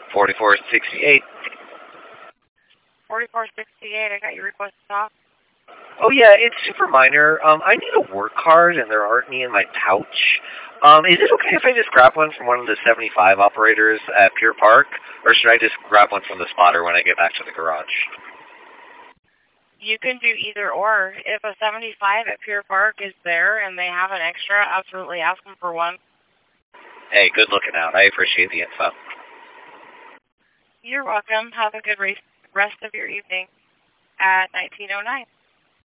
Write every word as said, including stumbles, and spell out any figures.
forty-four sixty-eight. forty-four sixty-eight, I got your request to talk. Oh, yeah, it's super minor. Um, I need a work card, and there aren't any in my pouch. Um, is it okay if I just grab one from one of the seventy-five operators at Pier Park, or should I just grab one from the spotter when I get back to the garage? You can do either or. If a seventy-five at Pier Park is there and they have an extra, absolutely ask them for one. Hey, good looking out. I appreciate the info. You're welcome. Have a good rest of your evening at nineteen oh nine.